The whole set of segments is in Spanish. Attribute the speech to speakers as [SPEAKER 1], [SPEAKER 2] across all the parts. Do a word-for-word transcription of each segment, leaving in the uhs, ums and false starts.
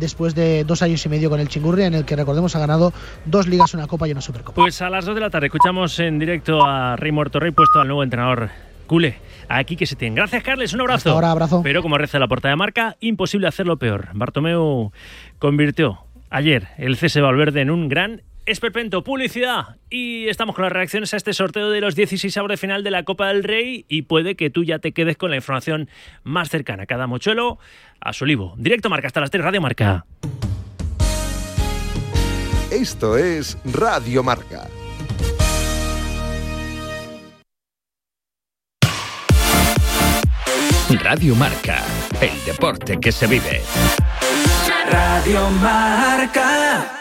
[SPEAKER 1] después de dos años y medio con el Chingurri, en el que, recordemos, ha ganado dos ligas, una copa y una supercopa.
[SPEAKER 2] Pues a las dos de la tarde escuchamos en directo a Rey Muertorrey, puesto al nuevo entrenador culé, aquí que se tiene. Gracias, Carles, un abrazo.
[SPEAKER 1] Hasta ahora, abrazo.
[SPEAKER 2] Pero como reza la portada de Marca, imposible hacerlo peor. Bartomeu convirtió ayer el C S Valverde en un gran esperpento. Publicidad. Y estamos con las reacciones a este sorteo de los dieciséis avos de final de la Copa del Rey, y puede que tú ya te quedes con la información más cercana. Cada mochuelo a su olivo. Directo Marca hasta las tres, Radio Marca.
[SPEAKER 3] Esto es Radio Marca.
[SPEAKER 4] Radio Marca, el deporte que se vive.
[SPEAKER 5] Radio Marca.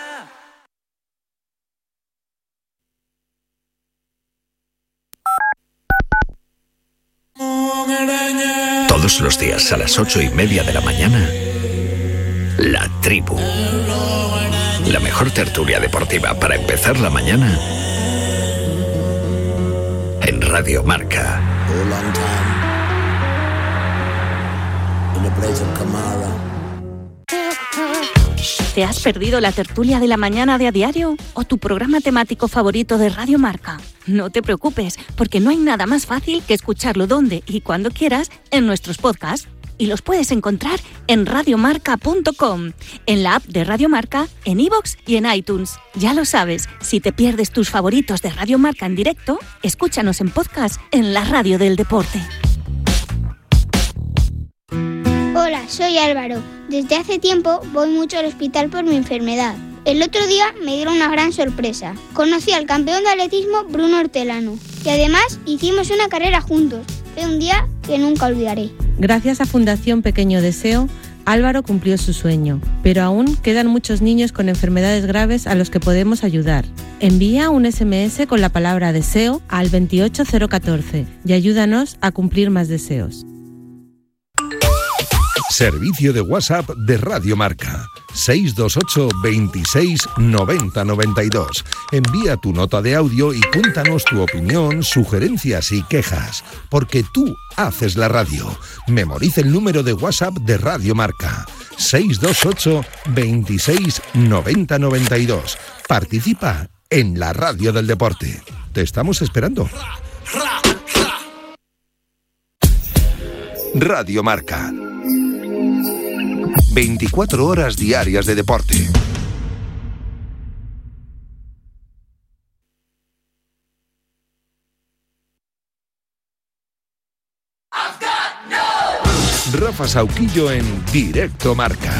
[SPEAKER 4] Todos los días a las ocho y media de la mañana, La Tribu. La mejor tertulia deportiva para empezar la mañana en Radio Marca.
[SPEAKER 6] ¿Te has perdido la tertulia de la mañana de A Diario o tu programa temático favorito de Radio Marca? No te preocupes, porque no hay nada más fácil que escucharlo donde y cuando quieras en nuestros podcasts. Y los puedes encontrar en radiomarca punto com, en la app de Radio Marca, en iVoox y en iTunes. Ya lo sabes, si te pierdes tus favoritos de Radio Marca en directo, escúchanos en podcast en la radio del deporte.
[SPEAKER 7] Hola, soy Álvaro. Desde hace tiempo voy mucho al hospital por mi enfermedad. El otro día me dieron una gran sorpresa. Conocí al campeón de atletismo Bruno Hortelano y además hicimos una carrera juntos. Fue un día que nunca olvidaré.
[SPEAKER 8] Gracias a Fundación Pequeño Deseo, Álvaro cumplió su sueño, pero aún quedan muchos niños con enfermedades graves a los que podemos ayudar. Envía un ese eme ese con la palabra deseo al veintiocho cero catorce y ayúdanos a cumplir más deseos.
[SPEAKER 3] Servicio de WhatsApp de Radio Marca. seis dos ocho, veintiséis, noventa, noventa y dos. Envía tu nota de audio y cuéntanos tu opinión, sugerencias y quejas, porque tú haces la radio. Memoriza el número de WhatsApp de Radio Marca. seis dos ocho, veintiséis, noventa, noventa y dos. Participa en la radio del deporte. Te estamos esperando. Radio Marca. veinticuatro horas diarias de deporte. Rafa Sauquillo en Directo Marca.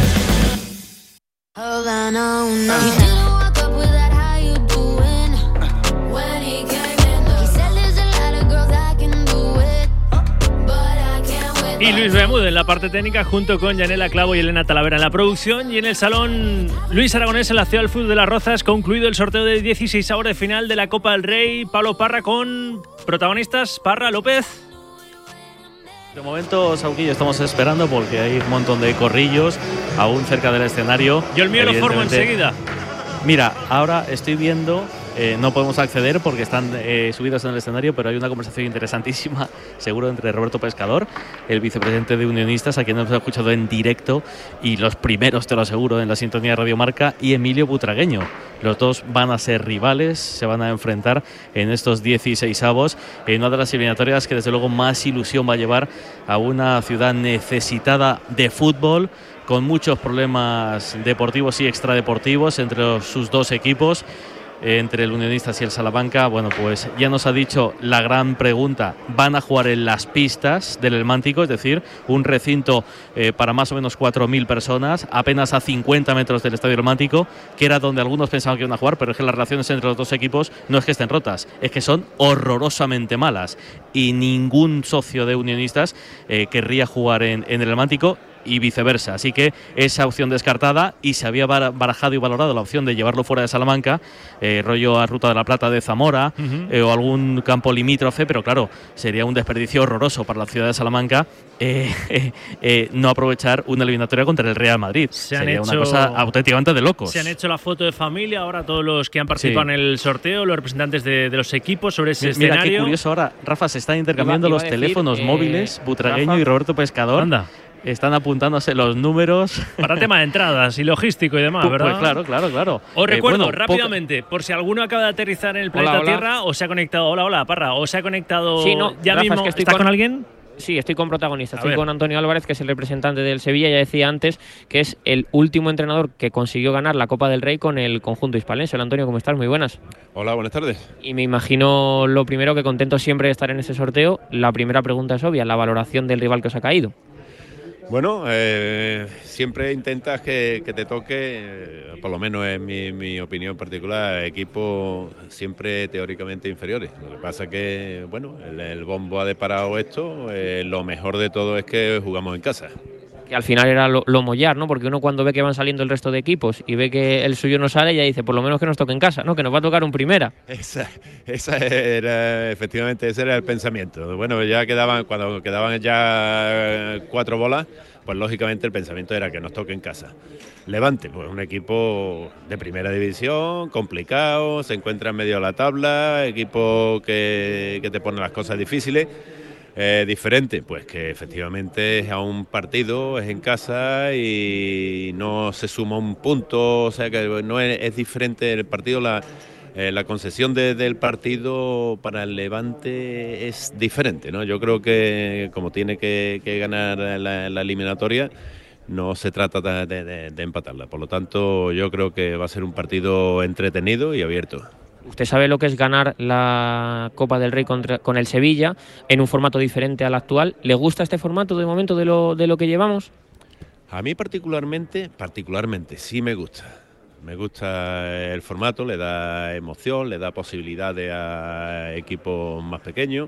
[SPEAKER 2] Y Luis Bermúdez en la parte técnica, junto con Yanela Clavo y Elena Talavera en la producción. Y en el salón, Luis Aragonés en la Ciudad del Fútbol de Las Rozas. Concluido el sorteo de dieciséis avos de final de la Copa del Rey. Pablo Parra con protagonistas. Parra, López.
[SPEAKER 9] De momento, Sauquillo, estamos esperando porque hay un montón de corrillos aún cerca del escenario.
[SPEAKER 2] Yo el mío lo formo enseguida.
[SPEAKER 9] Mira, ahora estoy viendo... Eh, no podemos acceder porque están eh, subidos en el escenario, pero hay una conversación interesantísima, seguro, entre Roberto Pescador, el vicepresidente de Unionistas, a quien hemos escuchado en directo, y los primeros, te lo aseguro, en la sintonía de Radio Marca, y Emilio Butragueño. Los dos van a ser rivales, se van a enfrentar en estos dieciséis avos, en una de las eliminatorias que desde luego más ilusión va a llevar a una ciudad necesitada de fútbol, con muchos problemas deportivos y extradeportivos entre los, sus dos equipos, entre el Unionistas y el Salamanca. Bueno, pues ya nos ha dicho la gran pregunta: van a jugar en las pistas del Helmántico, es decir, un recinto eh, para más o menos cuatro mil personas, apenas a cincuenta metros del Estadio Helmántico, que era donde algunos pensaban que iban a jugar, pero es que las relaciones entre los dos equipos no es que estén rotas, es que son horrorosamente malas, y ningún socio de Unionistas eh, querría jugar en, en el Helmántico, y viceversa. Así que esa opción descartada, y se había barajado y valorado la opción de llevarlo fuera de Salamanca, eh, rollo a Ruta de la Plata de Zamora, uh-huh. eh, o algún campo limítrofe, pero claro, sería un desperdicio horroroso para la ciudad de Salamanca eh, eh, eh, no aprovechar una eliminatoria contra el Real Madrid.
[SPEAKER 2] Se
[SPEAKER 9] sería
[SPEAKER 2] han
[SPEAKER 9] una
[SPEAKER 2] hecho,
[SPEAKER 9] cosa auténticamente de locos.
[SPEAKER 2] Se han hecho la foto de familia, ahora todos los que han participado sí. en el sorteo, los representantes de, de los equipos sobre ese
[SPEAKER 9] Mira,
[SPEAKER 2] escenario.
[SPEAKER 9] Qué curioso ahora, Rafa, se están intercambiando iba, iba los decir, teléfonos eh, móviles, Butragueño Rafa, y Roberto Pescador.
[SPEAKER 2] Anda.
[SPEAKER 9] están apuntándose los números.
[SPEAKER 2] Para tema de entradas y logístico y demás, ¿verdad?
[SPEAKER 9] Pues claro, claro, claro.
[SPEAKER 2] Os
[SPEAKER 9] Eh,
[SPEAKER 2] recuerdo
[SPEAKER 9] bueno,
[SPEAKER 2] rápidamente, por si alguno acaba de aterrizar en el planeta
[SPEAKER 10] Hola, hola.
[SPEAKER 2] Tierra o se ha conectado. Hola, hola, Parra. O se ha conectado
[SPEAKER 10] Sí, no,
[SPEAKER 2] ya
[SPEAKER 10] Rafa,
[SPEAKER 2] mismo.
[SPEAKER 10] es que estoy
[SPEAKER 2] ¿Estás
[SPEAKER 10] con-
[SPEAKER 2] con alguien?
[SPEAKER 10] Sí, estoy con protagonista.
[SPEAKER 2] A
[SPEAKER 10] Estoy
[SPEAKER 2] ver.
[SPEAKER 10] con Antonio Álvarez, que es el representante del Sevilla. Ya decía antes que es el último entrenador que consiguió ganar la Copa del Rey con el conjunto hispalense. Hola, Antonio, ¿cómo estás? Muy buenas.
[SPEAKER 11] Hola, buenas tardes.
[SPEAKER 10] Y me imagino lo primero, que contento siempre de estar en ese sorteo. La primera pregunta es obvia, la valoración del rival que os ha caído.
[SPEAKER 11] Bueno, eh, siempre intentas que, que te toque, eh, por lo menos en mi, mi opinión particular, equipos siempre teóricamente inferiores. Lo que pasa que, bueno, el, el bombo ha deparado esto. Eh, lo mejor de todo es que jugamos en casa.
[SPEAKER 10] Que al final era lo, lo mollar, ¿no? Porque uno cuando ve que van saliendo el resto de equipos y ve que el suyo no sale, ya dice, por lo menos que nos toque en casa, ¿no? Que nos va a tocar un primera.
[SPEAKER 11] Esa, esa era, efectivamente, ese era el pensamiento. Bueno, ya quedaban, cuando quedaban ya cuatro bolas, pues lógicamente el pensamiento era que nos toque en casa. Levante, pues un equipo de primera división, complicado, se encuentra en medio de la tabla, equipo que, que te pone las cosas difíciles. Eh, diferente, pues que efectivamente es a un partido, es en casa y no se suma un punto, o sea que no es, es diferente el partido, la, eh, la concesión de, del partido para el Levante es diferente, ¿no? Yo creo que como tiene que, que ganar la, la eliminatoria, no se trata de, de, de empatarla, por lo tanto yo creo que va a ser un partido entretenido y abierto.
[SPEAKER 10] Usted sabe lo que es ganar la Copa del Rey contra, con el Sevilla en un formato diferente al actual. ¿Le gusta este formato de momento de lo, de lo que llevamos?
[SPEAKER 11] A mí particularmente, particularmente sí me gusta. Me gusta el formato, le da emoción, le da posibilidades a equipos más pequeños.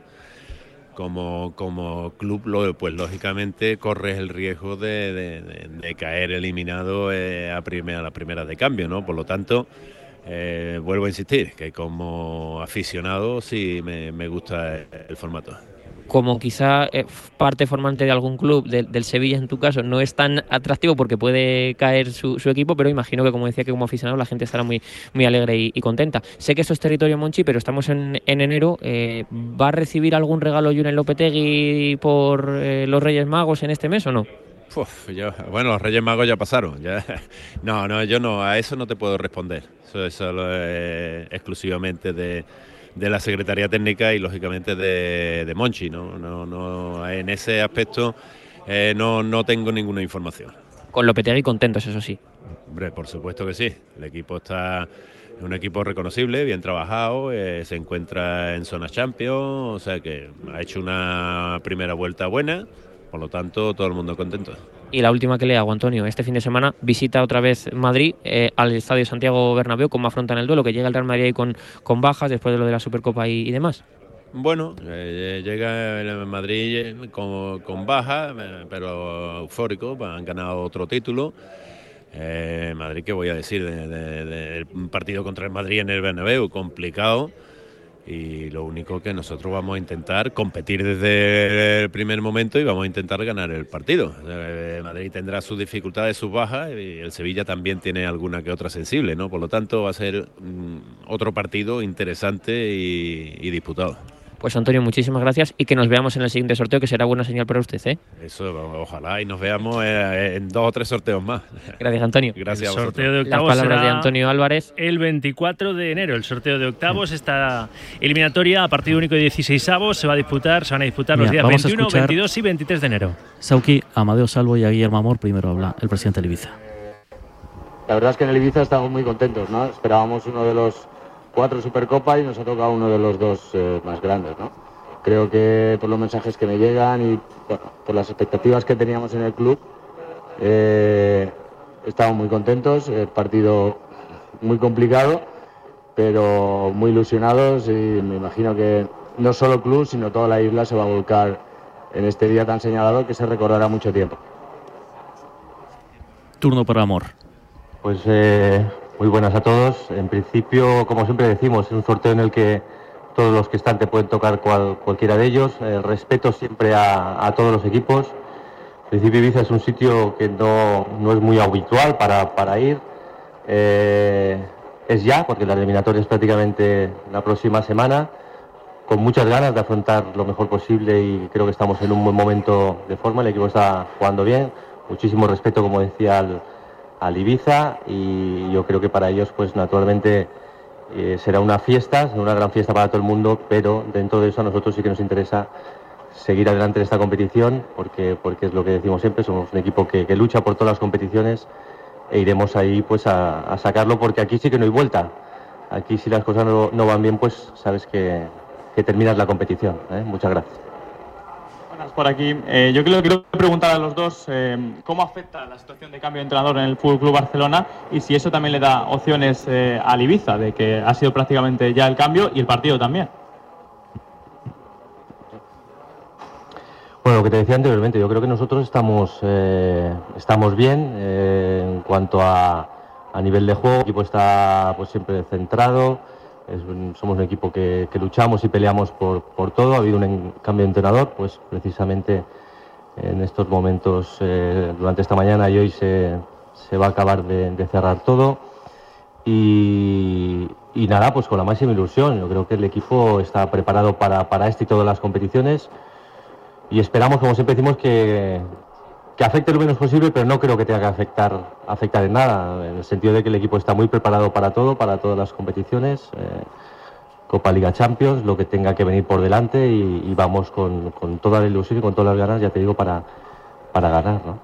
[SPEAKER 11] Como, como club, lo, pues lógicamente corres el riesgo de, de, de, de caer eliminado eh, a, primera, a la primera de cambio, ¿no? Por lo tanto, Eh, vuelvo a insistir, que como aficionado sí me, me gusta el formato.
[SPEAKER 10] Como quizá eh, parte formante de algún club, de, del Sevilla en tu caso, no es tan atractivo porque puede caer su, su equipo, pero imagino que, como decía, que como aficionado la gente estará muy, muy alegre y, y contenta. Sé que esto es territorio Monchi, pero estamos en, en enero. Eh, ¿Va a recibir algún regalo Julen Lopetegui por eh, los Reyes Magos en este mes o no?
[SPEAKER 11] Uf, yo, bueno, los Reyes Magos ya pasaron. Ya. No, no, yo no, a eso no te puedo responder. Eso es solo, eh, exclusivamente de, de la Secretaría Técnica y lógicamente de, de Monchi. No, no, no, en ese aspecto eh, no, no tengo ninguna información.
[SPEAKER 10] Con Lopetegui contentos, eso sí.
[SPEAKER 11] Hombre, por supuesto que sí. El equipo está, es un equipo reconocible, bien trabajado, eh, se encuentra en zona Champions, o sea que ha hecho una primera vuelta buena. Por lo tanto, todo el mundo contento.
[SPEAKER 10] Y la última que le hago, Antonio, este fin de semana visita otra vez Madrid eh, al Estadio Santiago Bernabéu. ¿Cómo afrontan el duelo? Que llega el Real Madrid ahí con, con bajas después de lo de la Supercopa y, y demás.
[SPEAKER 11] Bueno, eh, llega el Madrid con, con baja, eh, pero eufórico, han ganado otro título. Eh, Madrid, ¿qué voy a decir? De, de, de, de un partido contra el Madrid en el Bernabéu, complicado. Y lo único que nosotros vamos a intentar competir desde el primer momento y vamos a intentar ganar el partido. Eh, Madrid tendrá sus dificultades, sus bajas, y el Sevilla también tiene alguna que otra sensible, ¿no? Por lo tanto, va a ser mm, otro partido interesante y, y disputado.
[SPEAKER 10] Pues Antonio, muchísimas gracias y que nos veamos en el siguiente sorteo, que será buena señal para usted, ¿eh?
[SPEAKER 11] Eso, ojalá y nos veamos en dos o tres sorteos más.
[SPEAKER 10] Gracias, Antonio.
[SPEAKER 11] Gracias
[SPEAKER 2] el
[SPEAKER 11] a
[SPEAKER 2] sorteo de
[SPEAKER 10] Las
[SPEAKER 2] octavos
[SPEAKER 10] palabras
[SPEAKER 2] será
[SPEAKER 10] de Antonio Álvarez.
[SPEAKER 2] el veinticuatro de enero. El sorteo de octavos, esta eliminatoria a partido único de dieciseisavos se va a disputar, se van a disputar
[SPEAKER 12] Mira,
[SPEAKER 2] los días
[SPEAKER 12] vamos a
[SPEAKER 2] veintiuno,
[SPEAKER 12] escuchar-
[SPEAKER 2] veintidós y veintitrés de enero.
[SPEAKER 12] Sauki, Amadeo Salvo y a Guillermo Amor, primero habla el presidente del Ibiza.
[SPEAKER 13] La verdad es que en el Ibiza estamos muy contentos, ¿no? Esperábamos uno de los cuatro Supercopas y nos ha tocado uno de los dos eh, más grandes, ¿no? Creo que por los mensajes que me llegan y bueno, por las expectativas que teníamos en el club, eh, estamos muy contentos. El partido muy complicado, pero muy ilusionados y me imagino que no solo el club, sino toda la isla se va a volcar en este día tan señalado que se recordará mucho tiempo.
[SPEAKER 12] Turno para Amor.
[SPEAKER 14] Pues eh, muy buenas a todos. En principio, como siempre decimos, es un sorteo en el que todos los que están te pueden tocar cual, cualquiera de ellos. El respeto siempre a, a todos los equipos. En principio, Ibiza es un sitio que no, no es muy habitual para, para ir. Eh, es ya, porque la eliminatoria es prácticamente la próxima semana. con muchas ganas de afrontar lo mejor posible y creo que estamos en un buen momento de forma, el equipo está jugando bien, muchísimo respeto, como decía, al, al Ibiza, y yo creo que para ellos pues naturalmente eh, será una fiesta, será una gran fiesta para todo el mundo, pero dentro de eso a nosotros sí que nos interesa seguir adelante en esta competición porque, porque es lo que decimos siempre, somos un equipo que, que lucha por todas las competiciones e iremos ahí pues a, a sacarlo, porque aquí sí que no hay vuelta, aquí si las cosas no, no van bien pues sabes que que terminas la competición, ¿eh? Muchas gracias.
[SPEAKER 15] Buenas, por aquí. Eh, yo quiero, quiero preguntar a los dos eh, cómo afecta la situación de cambio de entrenador en el F C Barcelona y si eso también le da opciones eh, al Ibiza, de que ha sido prácticamente ya el cambio y el partido también.
[SPEAKER 14] Bueno, lo que te decía anteriormente, yo creo que nosotros estamos, eh, estamos bien eh, en cuanto a, a nivel de juego, el equipo está pues siempre centrado. Es un, somos un equipo que, que luchamos y peleamos por, por todo. Ha habido un en, cambio de entrenador, pues precisamente en estos momentos, eh, durante esta mañana y hoy se, se va a acabar de, de cerrar todo. Y, y nada, pues con la máxima ilusión. Yo creo que el equipo está preparado para, para este y todas las competiciones y esperamos, como siempre decimos, que, que afecte lo menos posible, pero no creo que tenga que afectar, afectar en nada, en el sentido de que el equipo está muy preparado para todo, para todas las competiciones, eh, Copa, Liga, Champions, lo que tenga que venir por delante y, y vamos con, con toda la ilusión y con todas las ganas, ya te digo, para, para ganar, ¿no?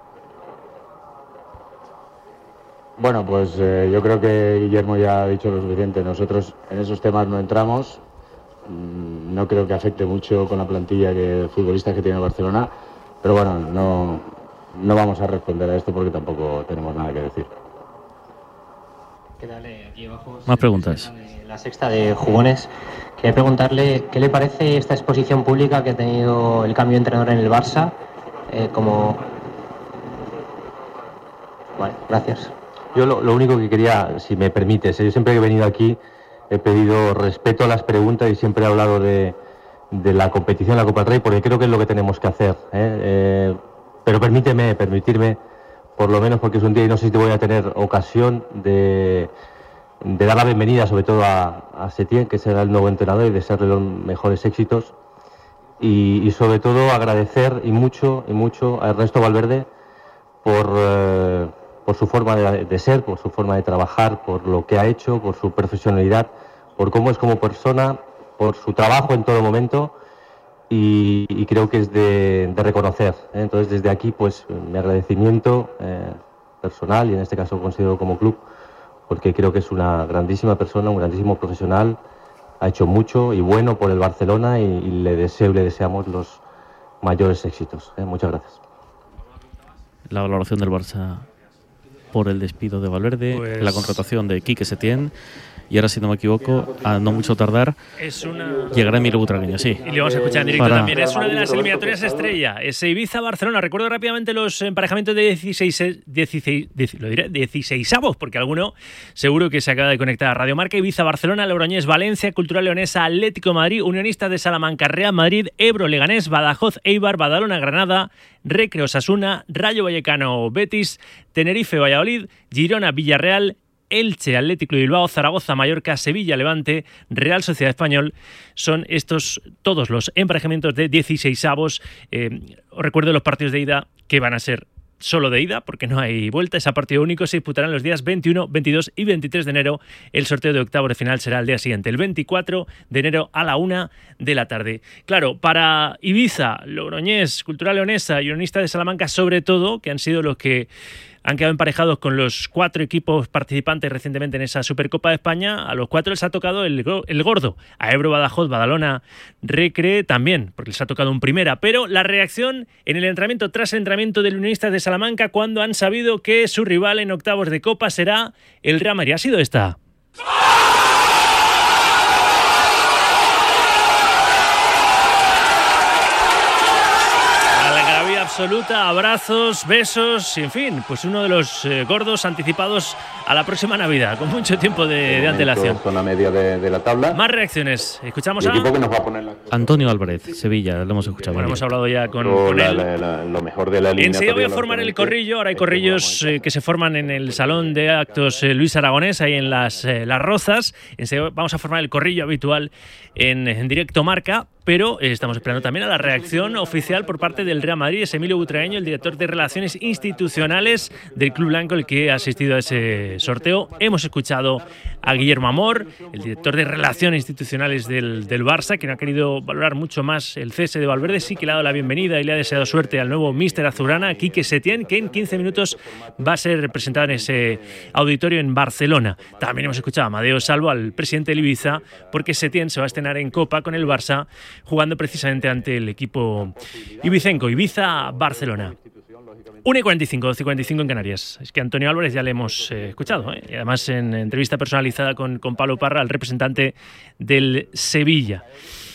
[SPEAKER 13] Bueno, pues eh, yo creo que Guillermo ya ha dicho lo suficiente. Nosotros en esos temas no entramos, mm, no creo que afecte mucho con la plantilla de futbolistas que tiene Barcelona, pero bueno, no... No vamos a responder a esto porque tampoco tenemos nada que decir.
[SPEAKER 16] ¿Qué tal? Aquí abajo.
[SPEAKER 12] Más preguntas.
[SPEAKER 16] La sexta de Jugones. Quería preguntarle qué le parece esta exposición pública que ha tenido el cambio de entrenador en el Barça. Eh, como. Vale, gracias.
[SPEAKER 14] Yo lo, lo único que quería, si me permites, yo siempre que he venido aquí he pedido respeto a las preguntas y siempre he hablado de, de la competición, la Copa del Rey, porque creo que es lo que tenemos que hacer, ¿eh? Eh, Pero permíteme, permitirme, por lo menos porque es un día y no sé si te voy a tener ocasión de, de dar la bienvenida sobre todo a, a Setién, que será el nuevo entrenador, y desearle los mejores éxitos. Y, y sobre todo agradecer y mucho, y mucho a Ernesto Valverde por, eh, por su forma de, de ser, por su forma de trabajar, por lo que ha hecho, por su profesionalidad, por cómo es como persona, por su trabajo en todo momento. Y, y creo que es de, de reconocer, ¿eh? Entonces desde aquí pues mi agradecimiento eh, personal y en este caso considero como club, porque creo que es una grandísima persona, un grandísimo profesional, ha hecho mucho y bueno por el Barcelona y, y le deseo y le deseamos los mayores éxitos, ¿eh? Muchas gracias.
[SPEAKER 12] La valoración del Barça por el despido de Valverde, pues... la contratación de Quique Setién. Y ahora, si no me equivoco, a no mucho tardar,
[SPEAKER 2] es una...
[SPEAKER 12] llegará Emilio Butragueño, sí.
[SPEAKER 2] Y le vamos a escuchar en directo
[SPEAKER 12] Para...
[SPEAKER 2] también. Es una de las eliminatorias estrella. Es Ibiza-Barcelona. Recuerdo rápidamente los emparejamientos de dieciséis, dieciséis, dieciséis, lo diré, dieciseisavos, porque alguno seguro que se acaba de conectar a Radio Marca. Ibiza-Barcelona, Logroñés, Valencia, Cultural Leonesa, Atlético Madrid, Unionistas de Salamanca, Real Madrid, Ebro, Leganés, Badajoz, Eibar, Badalona, Granada, Recre, Osasuna, Rayo Vallecano, Betis, Tenerife, Valladolid, Girona, Villarreal, Elche, Atlético de Bilbao, Zaragoza, Mallorca, Sevilla, Levante, Real Sociedad Español. Son estos todos los emparejamientos de dieciseisavos. Eh, os recuerdo los partidos de ida que van a ser solo de ida, porque no hay vuelta. Es a partido único, se disputarán los días veintiuno, veintidós y veintitrés de enero. El sorteo de octavos de final será el día siguiente, el veinticuatro de enero a la una de la tarde. Claro, para Ibiza, Logroñés, Cultural Leonesa y Unionistas de Salamanca, sobre todo, que han sido los que han quedado emparejados con los cuatro equipos participantes recientemente en esa Supercopa de España. A los cuatro les ha tocado el, el gordo. A Ebro, Badajoz, Badalona, Recre también, porque les ha tocado un primera. Pero la reacción en el entrenamiento, tras el entrenamiento del Unionistas de Salamanca, cuando han sabido que su rival en octavos de Copa será el Real Madrid, ha sido esta. absoluta, abrazos, besos, y en fin, pues uno de los eh, gordos anticipados a la próxima Navidad, con mucho tiempo de, de antelación.
[SPEAKER 17] Zona media de, de la tabla.
[SPEAKER 2] Más reacciones. Escuchamos a...
[SPEAKER 17] Que nos va a poner la...
[SPEAKER 12] Antonio Álvarez, Sevilla, lo hemos escuchado.
[SPEAKER 2] Bueno, hemos hablado ya con, con
[SPEAKER 17] la,
[SPEAKER 2] él.
[SPEAKER 17] La, la, lo mejor de la línea.
[SPEAKER 2] Enseguida voy a formar el corrillo. Ahora hay corrillos eh, que se forman en el Salón de Actos eh, Luis Aragonés, ahí en las, eh, las Rozas. Enseguida vamos a formar el corrillo habitual en, en directo Marca. Pero eh, estamos esperando también a la reacción oficial por parte del Real Madrid. Es Emilio Butragueño, el director de Relaciones Institucionales del Club Blanco, el que ha asistido a ese sorteo. Hemos escuchado a Guillermo Amor, el director de Relaciones Institucionales del, del Barça, que no ha querido valorar mucho más el cese de Valverde. Sí que le ha dado la bienvenida y le ha deseado suerte al nuevo míster azulgrana, Quique Setién, que en quince minutos va a ser representado en ese auditorio en Barcelona. También hemos escuchado a Amadeo Salvo, al presidente del Ibiza, porque Setién se va a estrenar en Copa con el Barça, jugando precisamente ante el equipo ibicenco, Ibiza-Barcelona. una y cuarenta y cinco, doce y cuarenta y cinco en Canarias. Es que Antonio Álvarez ya le hemos eh, escuchado, ¿eh? Y además en entrevista personalizada con, con Pablo Parra, el representante del Sevilla.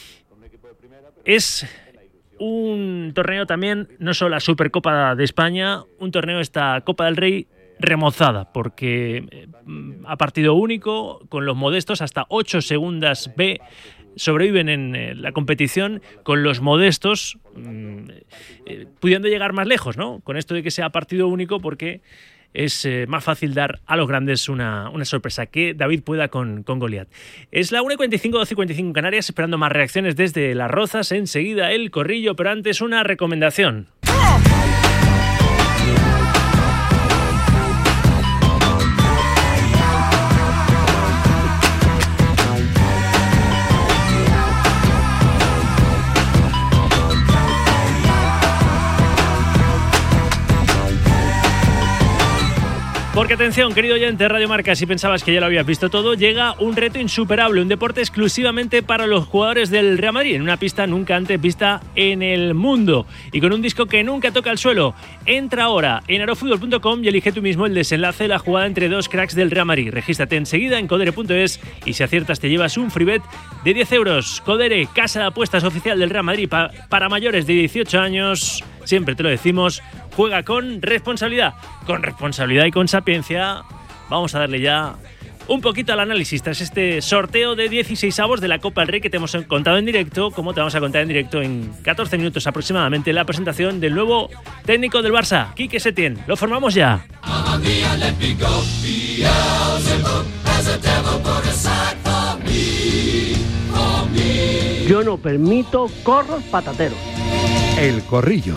[SPEAKER 2] Es un torneo también, no solo la Supercopa de España, un torneo, esta Copa del Rey, remozada, porque eh, a partido único, con los modestos, hasta ocho segundas B sobreviven en eh, la competición, con los modestos mmm, eh, pudiendo llegar más lejos, ¿no? Con esto de que sea partido único, porque es eh, más fácil dar a los grandes una, una sorpresa, que David pueda con, con Goliat. Es la una y cuarenta y cinco, doce y cuarenta y cinco en Canarias, esperando más reacciones desde Las Rozas. Enseguida el corrillo, pero antes una recomendación. Porque atención, querido oyente de Radio Marca, si pensabas que ya lo habías visto todo, llega un reto insuperable, un deporte exclusivamente para los jugadores del Real Madrid, en una pista nunca antes vista en el mundo y con un disco que nunca toca el suelo. Entra ahora en aerofutbol punto com y elige tú mismo el desenlace de la jugada entre dos cracks del Real Madrid. Regístrate enseguida en codere punto es y si aciertas te llevas un free bet de diez euros. Codere, casa de apuestas oficial del Real Madrid pa- para mayores de dieciocho años. Siempre te lo decimos, juega con responsabilidad. Con responsabilidad y con sapiencia. Vamos a darle ya un poquito al análisis tras este sorteo de dieciséis avos de la Copa del Rey que te hemos contado en directo, como te vamos a contar en directo en catorce minutos aproximadamente, la presentación del nuevo técnico del Barça, Quique Setién. Lo formamos ya.
[SPEAKER 18] Yo no permito corros patateros.
[SPEAKER 3] El corrillo.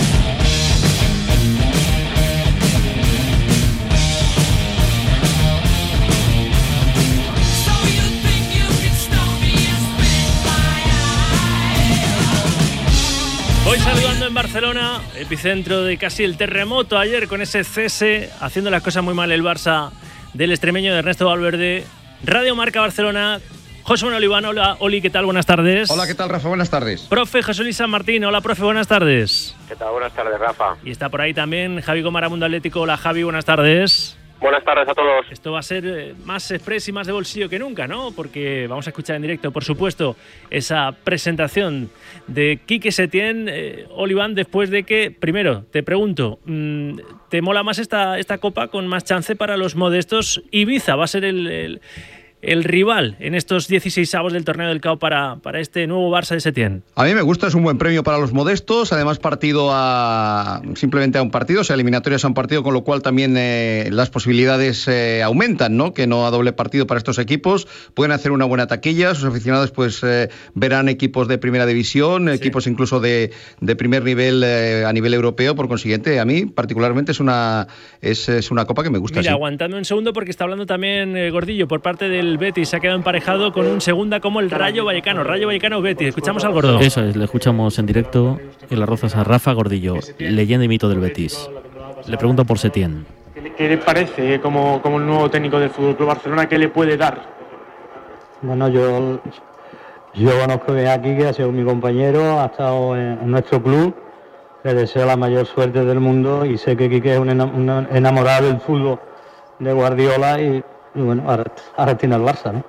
[SPEAKER 2] Voy saludando en Barcelona, epicentro de casi el terremoto ayer con ese cese, haciendo las cosas muy mal el Barça del extremeño de Ernesto Valverde. Radio Marca Barcelona, José Manuel Oliván. Hola, Oli, ¿qué tal? Buenas tardes.
[SPEAKER 19] Hola, ¿qué tal, Rafa? Buenas tardes.
[SPEAKER 2] Profe José Luis San Martín. Hola, profe, buenas tardes.
[SPEAKER 20] ¿Qué tal? Buenas tardes, Rafa.
[SPEAKER 2] Y está por ahí también Javi Gomara, Mundo Atlético. Hola, Javi, buenas tardes.
[SPEAKER 20] Buenas tardes a todos.
[SPEAKER 2] Esto va a ser eh, más express y más de bolsillo que nunca, ¿no? Porque vamos a escuchar en directo, por supuesto, esa presentación de Quique Setién. Eh, Oliván, después de que, primero, te pregunto, ¿te mola más esta, esta copa con más chance para los modestos? Ibiza va a ser el... el el rival en estos dieciséis avos del torneo del C A O para, para este nuevo Barça de Setién.
[SPEAKER 19] A mí me gusta, es un buen premio para los modestos, además partido a simplemente a un partido, o sea, eliminatorias a un partido, con lo cual también eh, las posibilidades eh, aumentan, ¿no? Que no a doble partido para estos equipos, pueden hacer una buena taquilla, sus aficionados pues eh, verán equipos de primera división, sí. equipos incluso de, de primer nivel eh, a nivel europeo, por consiguiente, a mí particularmente es una, es, es una copa que me gusta.
[SPEAKER 2] Mira,
[SPEAKER 19] sí.
[SPEAKER 2] aguantadme un segundo porque está hablando también eh, Gordillo por parte del Betis, se ha quedado emparejado con un segunda como el Rayo Vallecano. Rayo Vallecano Betis. Escuchamos al Gordo.
[SPEAKER 12] Eso es, le escuchamos en directo en Las Rozas a Rafa Gordillo, leyenda y mito del Betis. Le pregunto por Setién.
[SPEAKER 15] ¿Qué le parece como, como el nuevo técnico del Fútbol Club Barcelona? ¿Qué le puede dar?
[SPEAKER 21] Bueno, yo, yo conozco bien aquí, que ha sido mi compañero, ha estado en, en nuestro club. Le deseo la mayor suerte del mundo y sé que Quique es un enamorado del fútbol de Guardiola y Y bueno, ahora, ahora tiene el Barça, ¿no?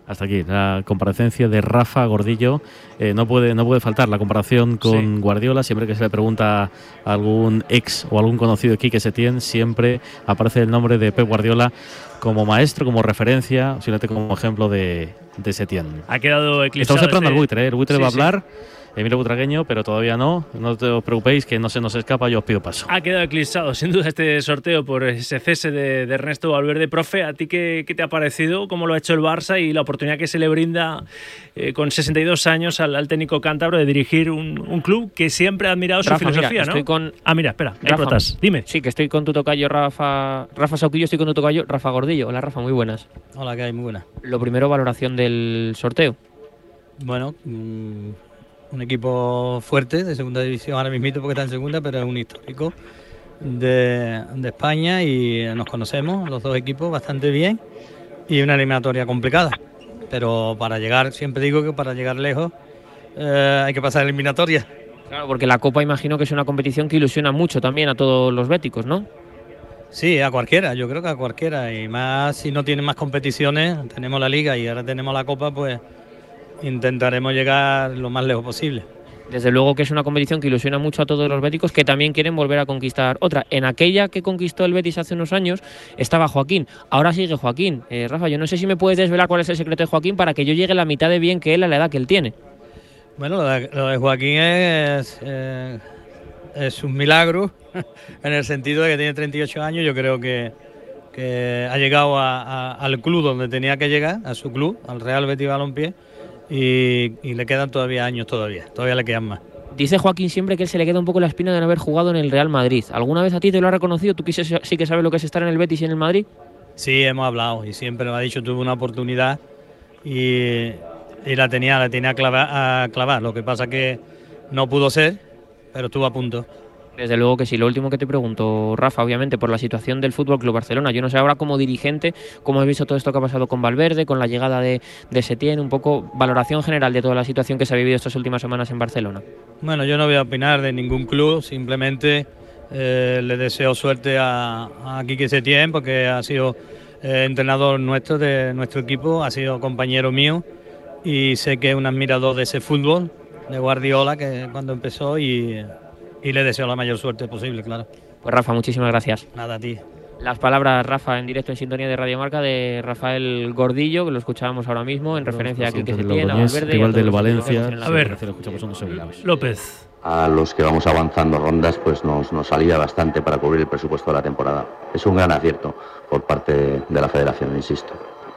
[SPEAKER 12] Hasta aquí la comparecencia de Rafa Gordillo. Eh, no puede no puede faltar la comparación con sí. Guardiola. Siempre que se le pregunta a algún ex o algún conocido de Quique Setién, siempre aparece el nombre de Pep Guardiola como maestro, como referencia, simplemente como ejemplo de, de Setién.
[SPEAKER 2] Ha quedado eclipsado.
[SPEAKER 12] Estamos esperando
[SPEAKER 2] este...
[SPEAKER 12] al buitre, ¿eh? El buitre
[SPEAKER 2] sí,
[SPEAKER 12] va a hablar.
[SPEAKER 2] Sí.
[SPEAKER 12] Emilio Butragueño, pero todavía no. No te os preocupéis, que no se nos escapa, yo os pido paso.
[SPEAKER 2] Ha quedado eclipsado, sin duda, este sorteo por ese cese de, de Ernesto Valverde. Profe, ¿a ti qué, qué te ha parecido? ¿Cómo lo ha hecho el Barça y la oportunidad que se le brinda eh, con sesenta y dos años al, al técnico cántabro de dirigir un, un club que siempre ha admirado su
[SPEAKER 10] Rafa,
[SPEAKER 2] filosofía,
[SPEAKER 10] mira,
[SPEAKER 2] ¿no?
[SPEAKER 10] Estoy con...
[SPEAKER 2] Ah, mira, espera, hay protas. Dime.
[SPEAKER 10] Sí, que estoy con tu tocayo Rafa, Rafa Sauquillo, estoy con tu tocayo Rafa Gordillo. Hola, Rafa, muy buenas.
[SPEAKER 1] Hola, ¿qué hay? Muy buenas.
[SPEAKER 10] Lo primero, valoración del sorteo.
[SPEAKER 1] Bueno... Mmm... un equipo fuerte de segunda división ahora mismito porque está en segunda, pero es un histórico de, de España y nos conocemos los dos equipos bastante bien y una eliminatoria complicada, pero para llegar, siempre digo que para llegar lejos eh, hay que pasar eliminatoria.
[SPEAKER 10] Claro, porque la Copa imagino que es una competición que ilusiona mucho también a todos los béticos, ¿no?
[SPEAKER 1] Sí, a cualquiera, yo creo que a cualquiera, y más si no tienen más competiciones, tenemos la Liga y ahora tenemos la Copa, pues intentaremos llegar lo más lejos posible.
[SPEAKER 10] Desde luego que es una competición que ilusiona mucho a todos los béticos que también quieren volver a conquistar otra. En aquella que conquistó el Betis hace unos años estaba Joaquín, ahora sigue Joaquín. Eh, Rafa, yo no sé si me puedes desvelar cuál es el secreto de Joaquín para que yo llegue a la mitad de bien que él a la edad que él tiene.
[SPEAKER 1] Bueno, lo de, lo de Joaquín es, eh, es un milagro en el sentido de que tiene treinta y ocho años. Yo creo que, que ha llegado a, a, al club donde tenía que llegar, a su club, al Real Betis Balompié. Y, y le quedan todavía años todavía, todavía le quedan más.
[SPEAKER 10] Dice Joaquín siempre que él se le queda un poco la espina de no haber jugado en el Real Madrid. ¿Alguna vez a ti te lo ha reconocido? ¿Tú sí que sabes lo que es estar en el Betis y en el Madrid?
[SPEAKER 1] Sí, hemos hablado y siempre me ha dicho, tuve una oportunidad y, y la tenía, la tenía a clavar, a clavar. Lo que pasa que no pudo ser, pero estuvo a punto.
[SPEAKER 10] Desde luego que sí. Lo último que te pregunto, Rafa, obviamente por la situación del F C Barcelona. Yo no sé ahora como dirigente cómo has visto todo esto que ha pasado con Valverde, con la llegada de, de Setién, un poco valoración general de toda la situación que se ha vivido estas últimas semanas en Barcelona.
[SPEAKER 1] Bueno, yo no voy a opinar de ningún club, simplemente eh, le deseo suerte a, a Quique Setién porque ha sido eh, entrenador nuestro, de nuestro equipo, ha sido compañero mío y sé que es un admirador de ese fútbol, de Guardiola, que cuando empezó y... Y le deseo la mayor suerte posible, claro.
[SPEAKER 10] Pues Rafa, muchísimas gracias.
[SPEAKER 1] Nada, a ti.
[SPEAKER 10] Las palabras, Rafa, en directo en sintonía de Radio Marca, de Rafael Gordillo, que lo escuchábamos ahora mismo, en referencia a Quique Setién, a Valverde...
[SPEAKER 12] Rival del Valencia.
[SPEAKER 2] A ver, López.
[SPEAKER 17] A los que vamos avanzando rondas, pues nos, nos salía bastante para cubrir el presupuesto de la temporada. Es un gran acierto por parte de la Federación, insisto.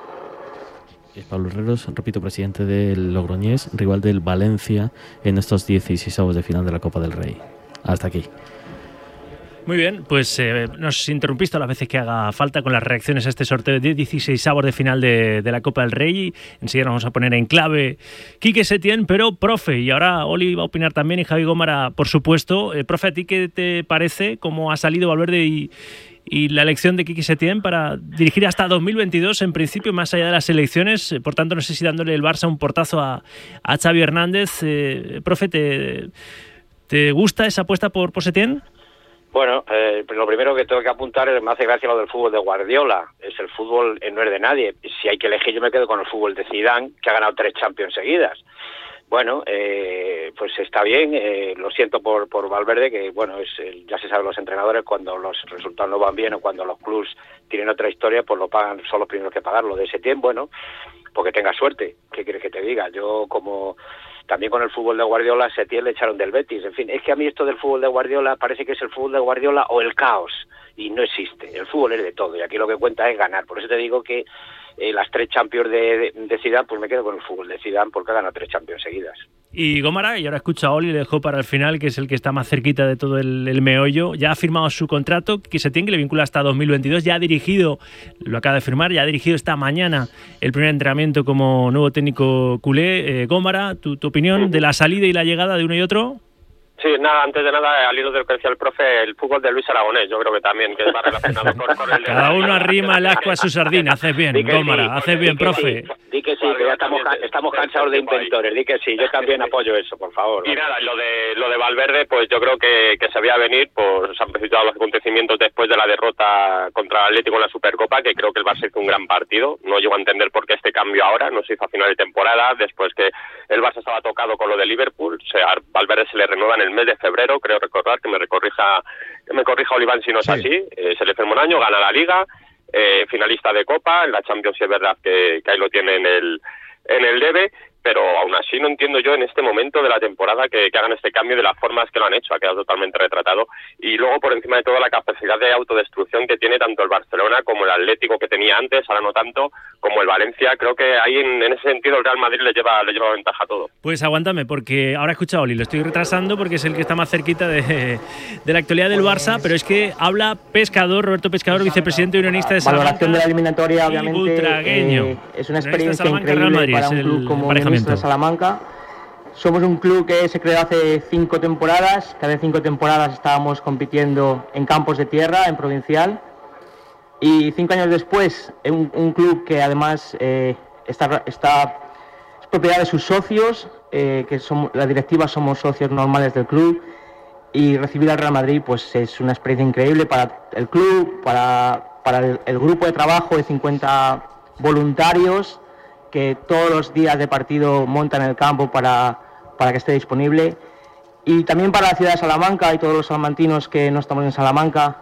[SPEAKER 12] Es Pablo Herreros, repito, presidente del Logroñés, rival del Valencia en estos dieciseisavos de final de la Copa del Rey. Hasta aquí.
[SPEAKER 2] Muy bien, pues eh, nos interrumpiste a las veces que haga falta con las reacciones a este sorteo de dieciseisavos de final de, de la Copa del Rey. Enseguida nos vamos a poner en clave Quique Setién, pero profe, y ahora Oli va a opinar también y Javi Gómara, por supuesto. Eh, profe, ¿a ti qué te parece cómo ha salido Valverde y, y la elección de Quique Setién para dirigir hasta dos mil veintidós, en principio, más allá de las elecciones? Eh, por tanto, no sé si dándole el Barça un portazo a, a Xavi Hernández. Eh, profe, ¿te... ¿Te gusta esa apuesta por, por Setién?
[SPEAKER 20] Bueno, eh, lo primero que tengo que apuntar es, me hace gracia lo del fútbol de Guardiola. Es el fútbol, eh, no es de nadie. Si hay que elegir, yo me quedo con el fútbol de Zidane, que ha ganado tres Champions seguidas. Bueno, eh, pues está bien. Eh, lo siento por, por Valverde, que bueno, es eh, ya se sabe los entrenadores, cuando los resultados no van bien o cuando los clubs tienen otra historia, pues lo pagan, son los primeros que pagarlo. De Setién, bueno, porque tenga suerte. ¿Qué quieres que te diga? Yo como... También con el fútbol de Guardiola, Setién le echaron del Betis. En fin, es que a mí esto del fútbol de Guardiola parece que es el fútbol de Guardiola o el caos, y no existe. El fútbol es de todo, y aquí lo que cuenta es ganar. Por eso te digo que eh, las tres Champions de, de, de Zidane, pues me quedo con el fútbol de Zidane porque ha ganado tres Champions seguidas.
[SPEAKER 2] Y Gómara, y ahora escucha a Oli, le dejo para el final, que es el que está más cerquita de todo el, el meollo. Ya ha firmado su contrato, que Setién, que le vincula hasta dos mil veintidós. Ya ha dirigido, lo acaba de firmar, ya ha dirigido esta mañana el primer entrenamiento como nuevo técnico culé. Eh, Gómara, ¿tu, tu opinión de la salida y la llegada de uno y otro?
[SPEAKER 5] Sí, nada, antes de nada, al hilo de lo que decía el profe, el fútbol de Luis Aragonés, yo creo que también, que va relacionado con, con el...
[SPEAKER 2] Cada uno arrima el asco a su sardina, haces bien, Gómara, sí, haces bien,
[SPEAKER 20] di
[SPEAKER 2] profe.
[SPEAKER 20] Sí, di que sí, que ya estamos, estamos cansados de inventores, di que sí, yo también apoyo eso, por favor.
[SPEAKER 5] Y nada, lo de lo de Valverde, pues yo creo que, que se veía venir, pues se han precipitado los acontecimientos después de la derrota contra el Atlético en la Supercopa, que creo que el Barça hizo un gran partido, no llego a entender por qué este cambio ahora, no se hizo a final de temporada, después que el Barça estaba tocado con lo de Liverpool, o sea, a Valverde se le renueva en el mes de febrero, creo recordar, que me recorrija, que me corrija Oliván si no es sí. así, eh, se le firmó un año, gana la Liga, eh, finalista de Copa, en la Champions sí es verdad que, que ahí lo tiene en el, en el debe, pero aún así no entiendo yo en este momento de la temporada que, que hagan este cambio de las formas que lo han hecho, ha quedado totalmente retratado, y luego por encima de todo la capacidad de autodestrucción que tiene tanto el Barcelona como el Atlético que tenía antes, ahora no tanto, como el Valencia. Creo que ahí en, en ese sentido el Real Madrid le lleva, le lleva ventaja a todo.
[SPEAKER 2] Pues aguántame, porque ahora he escuchado a Oli, lo estoy retrasando porque es el que está más cerquita de, de la actualidad del Barça, pero es que habla Pescador, Roberto Pescador, vicepresidente unionista de Salamanca.
[SPEAKER 22] Valoración de la eliminatoria, obviamente, eh, es una experiencia increíble Madrid, para un club como de Salamanca. Somos un club que se creó hace cinco temporadas, cada cinco temporadas estábamos compitiendo en campos de tierra, en provincial, y cinco años después, un, un club que además eh, está, está es propiedad de sus socios, eh, que somos, la directiva somos socios normales del club, y recibir al Real Madrid pues es una experiencia increíble para el club, para, para el, el grupo de trabajo de cincuenta voluntarios que todos los días de partido montan el campo para, para que esté disponible, y también para la ciudad de Salamanca y todos los salamantinos que no estamos en Salamanca.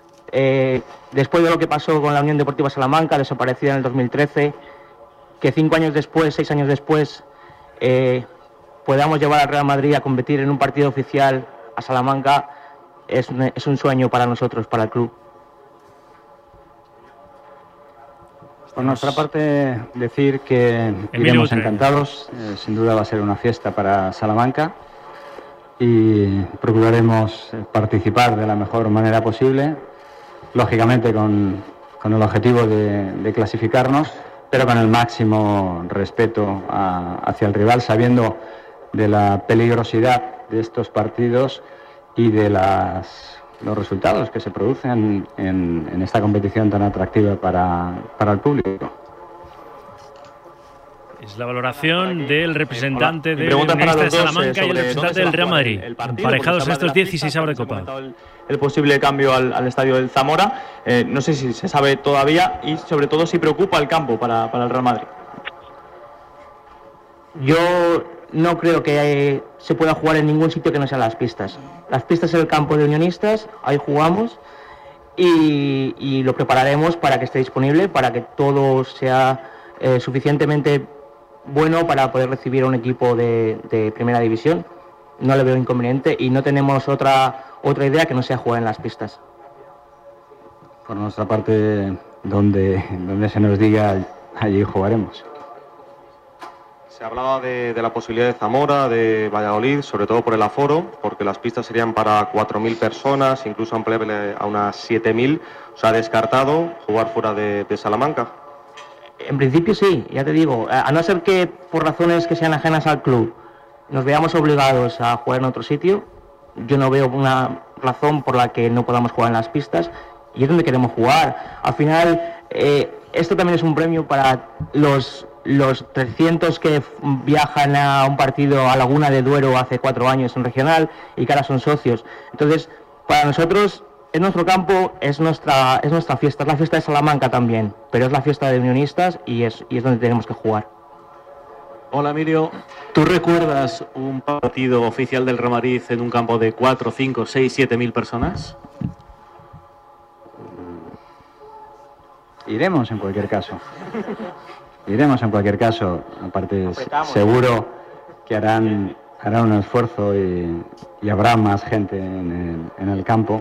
[SPEAKER 22] Eh, después de lo que pasó con la Unión Deportiva Salamanca, desaparecida en el dos mil trece, que cinco años después, seis años después, eh, podamos llevar al Real Madrid a competir en un partido oficial a Salamanca, es un, es un sueño para nosotros, para el club.
[SPEAKER 23] Por nuestra parte, decir que iremos encantados. Eh, sin duda va a ser una fiesta para Salamanca y procuraremos participar de la mejor manera posible, lógicamente con, con el objetivo de, de clasificarnos, pero con el máximo respeto a, hacia el rival, sabiendo de la peligrosidad de estos partidos y de las... los resultados que se producen en, en esta competición tan atractiva para, para el público.
[SPEAKER 2] Es la valoración del representante de Unionista de Salamanca y el representante del Real Madrid, emparejados en estos dieciséis de Copa.
[SPEAKER 15] El, el posible cambio al, al estadio del Zamora, eh, no sé si se sabe todavía y sobre todo si preocupa el campo para, para el Real Madrid.
[SPEAKER 22] Yo no creo que se pueda jugar en ningún sitio que no sean las pistas. Las pistas es el campo de Unionistas, ahí jugamos y, y lo prepararemos para que esté disponible, para que todo sea eh, suficientemente bueno para poder recibir a un equipo de, de primera división. No le veo inconveniente y no tenemos otra, otra idea que no sea jugar en las pistas.
[SPEAKER 23] Por nuestra parte, donde, donde se nos diga, allí jugaremos.
[SPEAKER 24] Se hablaba de, de la posibilidad de Zamora, de Valladolid, sobre todo por el aforo, porque las pistas serían para cuatro mil personas, incluso ampliable a unas siete mil. ¿Se ha descartado jugar fuera de, de Salamanca?
[SPEAKER 22] En principio sí, ya te digo, a no ser que por razones que sean ajenas al club nos veamos obligados a jugar en otro sitio, yo no veo una razón por la que no podamos jugar en las pistas, y es donde queremos jugar. Al final, eh, esto también es un premio para los... los trescientos que viajan a un partido a Laguna de Duero hace cuatro años en regional y que ahora son socios. Entonces, para nosotros es nuestro campo, es nuestra es nuestra fiesta, es la fiesta de Salamanca también, pero es la fiesta de Unionistas y es, y es donde tenemos que jugar.
[SPEAKER 9] Hola Emilio, ¿tú recuerdas un partido oficial del Real Madrid en un campo de cuatro, cinco, seis, siete mil personas?
[SPEAKER 23] Iremos en cualquier caso. Iremos en cualquier caso, aparte seguro que harán, harán un esfuerzo y, y habrá más gente en el, en el campo.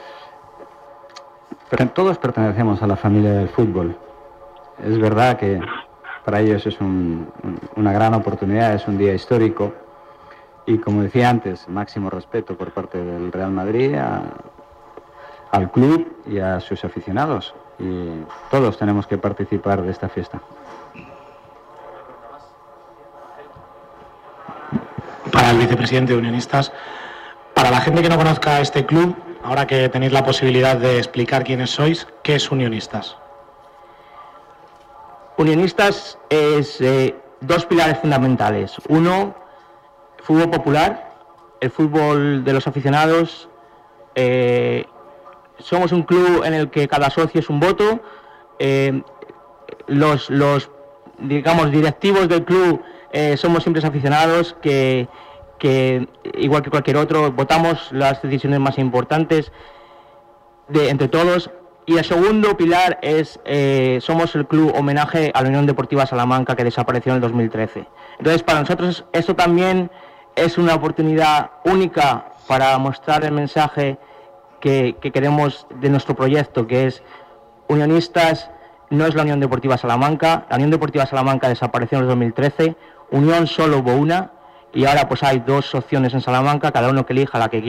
[SPEAKER 23] Pero todos pertenecemos a la familia del fútbol. Es verdad que para ellos es un, una gran oportunidad, es un día histórico y, como decía antes, máximo respeto por parte del Real Madrid a, al club y a sus aficionados. Y todos tenemos que participar de esta fiesta.
[SPEAKER 25] Para el vicepresidente de Unionistas,
[SPEAKER 4] Para la gente que no conozca este club, ahora que tenéis la posibilidad de explicar quiénes sois, ¿qué es Unionistas?
[SPEAKER 22] Unionistas es eh, dos pilares fundamentales. Uno, fútbol popular, el fútbol de los aficionados. Eh, somos un club en el que cada socio es un voto. Eh, los, los, digamos, directivos del club eh, somos simples aficionados que, que, igual que cualquier otro, votamos las decisiones más importantes de, entre todos. Y el segundo pilar es, eh, somos el club homenaje a la Unión Deportiva Salamanca, que desapareció en el dos mil trece. Entonces, para nosotros esto también es una oportunidad única para mostrar el mensaje que, que queremos de nuestro proyecto, que es Unionistas no es la Unión Deportiva Salamanca. La Unión Deportiva Salamanca desapareció en el dos mil trece, Unión solo hubo una, y ahora pues hay dos opciones en Salamanca, cada uno que elija la que quiera.